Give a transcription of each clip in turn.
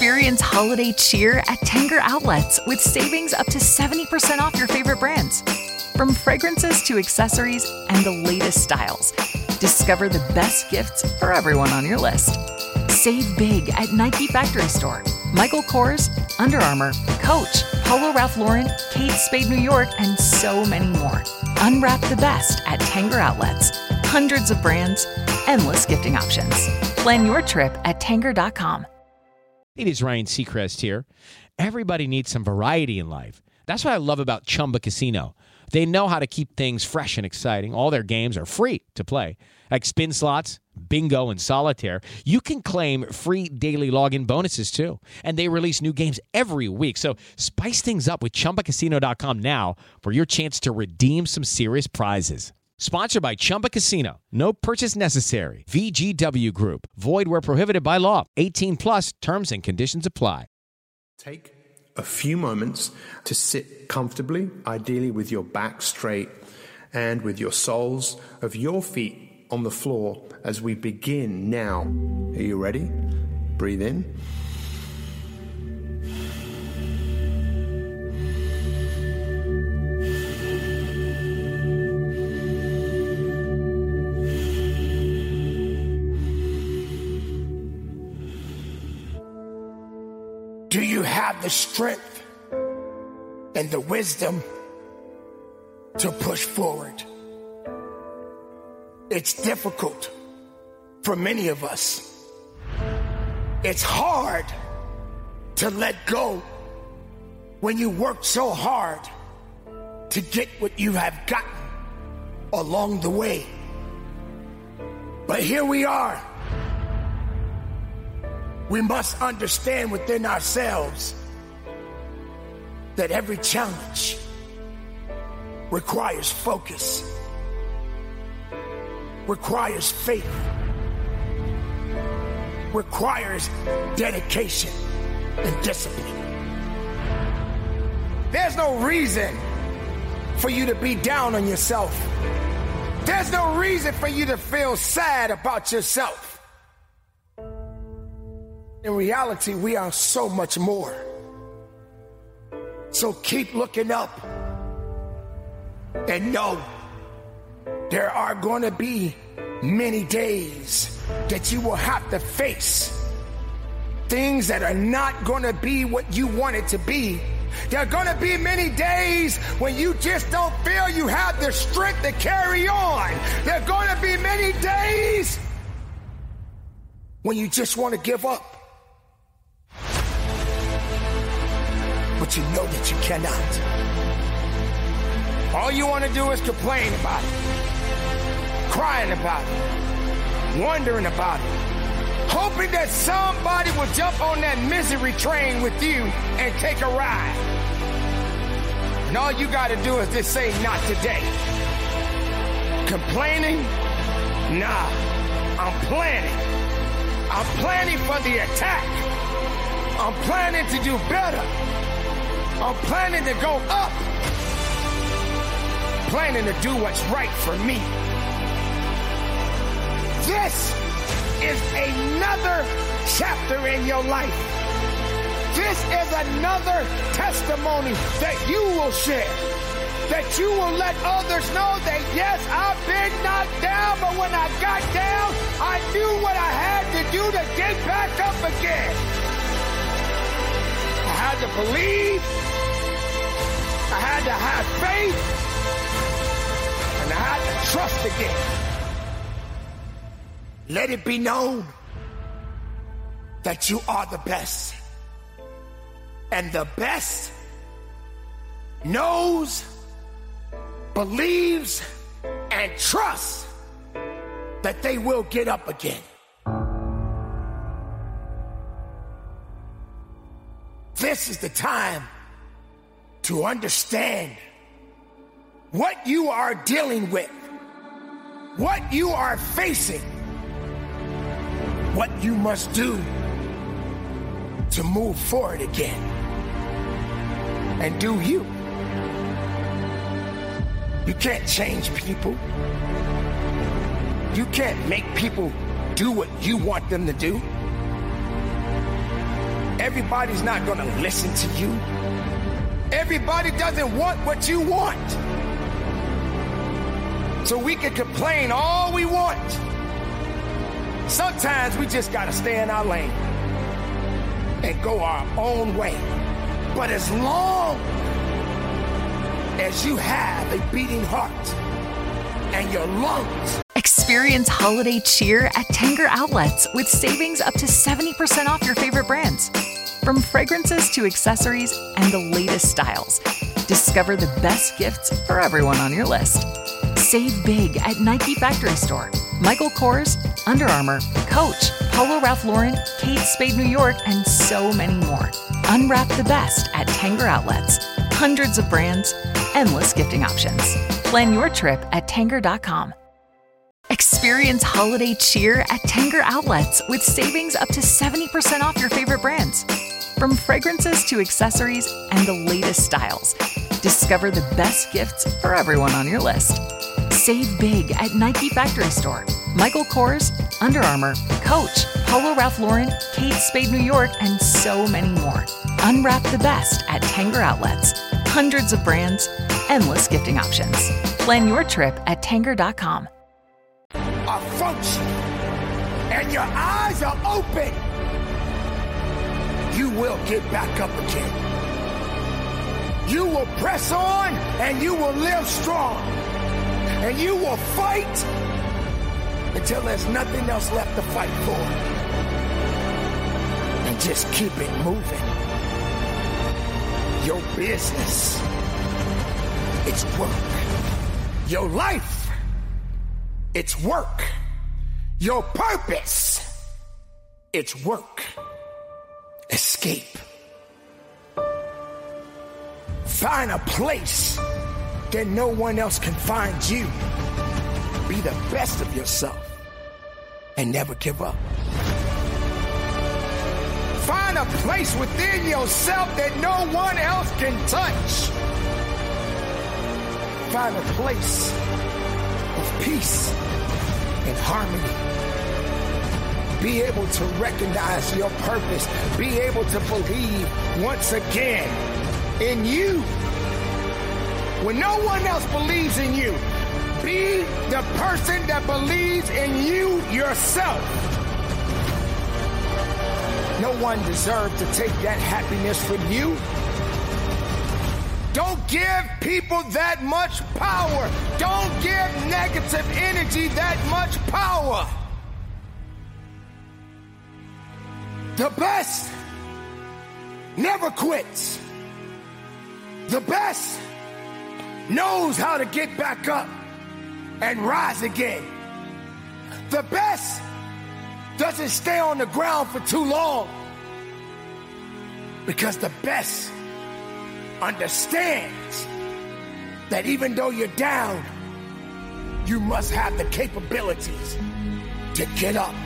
Experience holiday cheer at Tanger Outlets with savings up to 70% off your favorite brands. From fragrances to accessories and the latest styles, discover the best gifts for everyone on your list. Save big at Nike Factory Store, Michael Kors, Under Armour, Coach, Polo Ralph Lauren, Kate Spade New York, and so many more. Unwrap the best at Tanger Outlets. Hundreds of brands, endless gifting options. Plan your trip at Tanger.com. It is Ryan Seacrest here. Everybody needs some variety in life. That's what I love about Chumba Casino. They know how to keep things fresh and exciting. All their games are free to play, like spin slots, bingo, and solitaire. You can claim free daily login bonuses, too. And they release new games every week. So spice things up with ChumbaCasino.com now for your chance to redeem some serious prizes. Sponsored by Chumba Casino. No purchase necessary. VGW Group. Void where prohibited by law. 18 plus terms and conditions apply. Take a few moments to sit comfortably, ideally with your back straight and with your soles of your feet on the floor as we begin now. Are you ready? Breathe in. Do you have the strength and the wisdom to push forward? It's difficult for many of us. It's hard to let go when you work so hard to get what you have gotten along the way. But here we are. We must understand within ourselves that every challenge requires focus, requires faith, requires dedication and discipline. There's no reason for you to be down on yourself. There's no reason for you to feel sad about yourself. In reality, we are so much more. So keep looking up and know there are going to be many days that you will have to face things that are not going to be what you want it to be. There are going to be many days when you just don't feel you have the strength to carry on. There are going to be many days when you just want to give up. But you know that you cannot. All you want to do is complain about it, crying about it, wondering about it, hoping that somebody will jump on that misery train with you and take a ride. And all you got to do is just say, not today. Complaining? Nah, I'm planning. I'm planning for the attack. I'm planning to do better. I'm planning to go up. Planning to do what's right for me. This is another chapter in your life. This is another testimony that you will share. That you will let others know that yes, I've been knocked down, but when I got down, I knew what I had to do to get back up again. I had to believe. I had to have faith, and I had to trust again. Let it be known that you are the best. And the best knows, believes, and trusts that they will get up again. This is the time to understand what you are dealing with, what you are facing, what you must do to move forward again and do you. You can't change people. You can't make people do what you want them to do. Everybody's not gonna listen to you. Everybody doesn't want what you want. So we can complain all we want. Sometimes we just gotta stay in our lane and go our own way. But as long as you have a beating heart and your lungs. Experience holiday cheer at Tanger Outlets with savings up to 70% off your favorite brands. From fragrances to accessories and the latest styles, discover the best gifts for everyone on your list. Save big at Nike Factory Store, Michael Kors, Under Armour, Coach, Polo Ralph Lauren, Kate Spade New York, and so many more. Unwrap the best at Tanger Outlets. Hundreds of brands, endless gifting options. Plan your trip at Tanger.com. Experience holiday cheer at Tanger Outlets with savings up to 70% off your favorite brands. From fragrances to accessories and the latest styles, discover the best gifts for everyone on your list. Save big at Nike Factory Store, Michael Kors, Under Armour, Coach, Polo Ralph Lauren, Kate Spade New York, and so many more. Unwrap the best at Tanger Outlets. Hundreds of brands, endless gifting options. Plan your trip at Tanger.com. Are functioning and your eyes are open, you will get back up again. You will press on and you will live strong. And you will fight until there's nothing else left to fight for. And just keep it moving. Your business, it's work. Your life, it's work. Your purpose, it's work. Escape. Find a place that no one else can find you. Be the best of yourself and never give up. Find a place within yourself that no one else can touch. Find a place of peace and harmony. Be able to recognize your purpose. Be able to believe once again in you. When no one else believes in you, be the person that believes in you yourself. No one deserves to take that happiness from you. Don't give people that much power. Don't give negative energy that much power. The best never quits. The best knows how to get back up and rise again. The best doesn't stay on the ground for too long, because the best understands that even though you're down, you must have the capabilities to get up.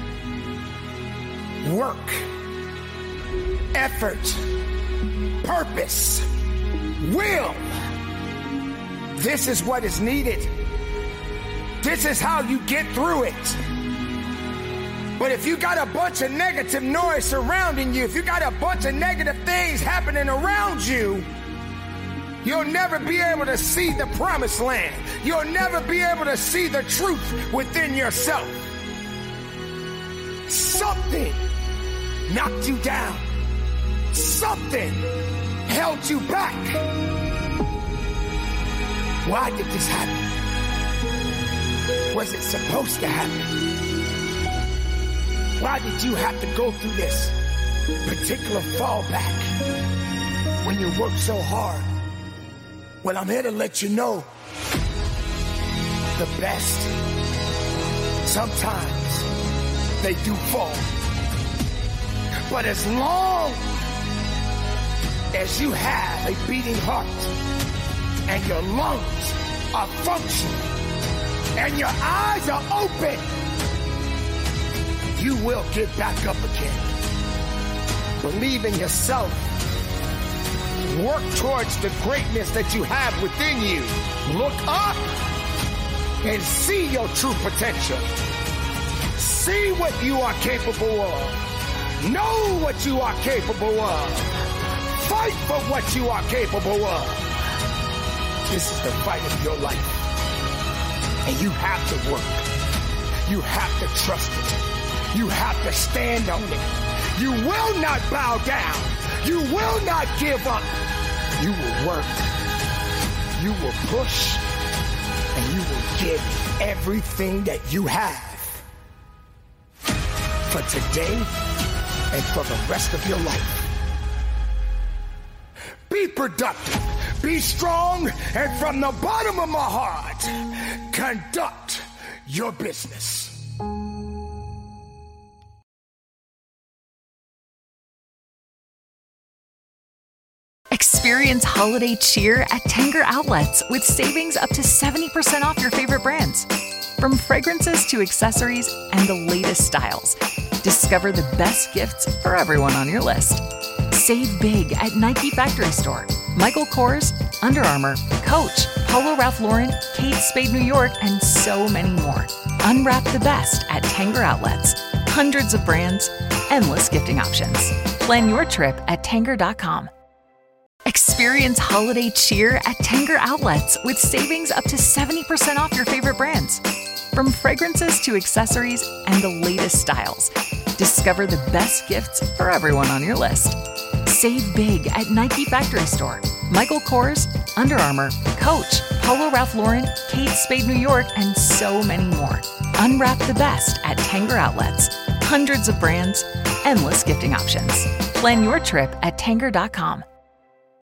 Work, effort, purpose, will. This is what is needed. This is how you get through it. But if you got a bunch of negative noise surrounding you, if you got a bunch of negative things happening around you, you'll never be able to see the promised land. You'll never be able to see the truth within yourself. Something knocked you down. Something held you back. Why did this happen? Was it supposed to happen? Why did you have to go through this particular fallback when you work so hard? Well, I'm here to let you know the best, sometimes they do fall. But as long as you have a beating heart and your lungs are functioning and your eyes are open, you will get back up again. Believe in yourself. Work towards the greatness that you have within you. Look up and see your true potential. See what you are capable of. Know what you are capable of. Fight for what you are capable of. This is the fight of your life. And you have to work. You have to trust it. You have to stand on it. You will not bow down. You will not give up. You will work. You will push. And you will give everything that you have for today and for the rest of your life. Be productive, be strong, and from the bottom of my heart, conduct your business. Experience holiday cheer at Tanger Outlets with savings up to 70% off your favorite brands. From fragrances to accessories and the latest styles, discover the best gifts for everyone on your list. Save big at Nike Factory Store, Michael Kors, Under Armour, Coach, Polo Ralph Lauren, Kate Spade New York, and so many more. Unwrap the best at Tanger Outlets. Hundreds of brands, endless gifting options. Plan your trip at Tanger.com. Experience holiday cheer at Tanger Outlets with savings up to 70% off your favorite brands. From fragrances to accessories and the latest styles, discover the best gifts for everyone on your list. Save big at Nike Factory Store, Michael Kors, Under Armour, Coach, Polo Ralph Lauren, Kate Spade New York, and so many more. Unwrap the best at Tanger Outlets. Hundreds of brands, endless gifting options. Plan your trip at Tanger.com.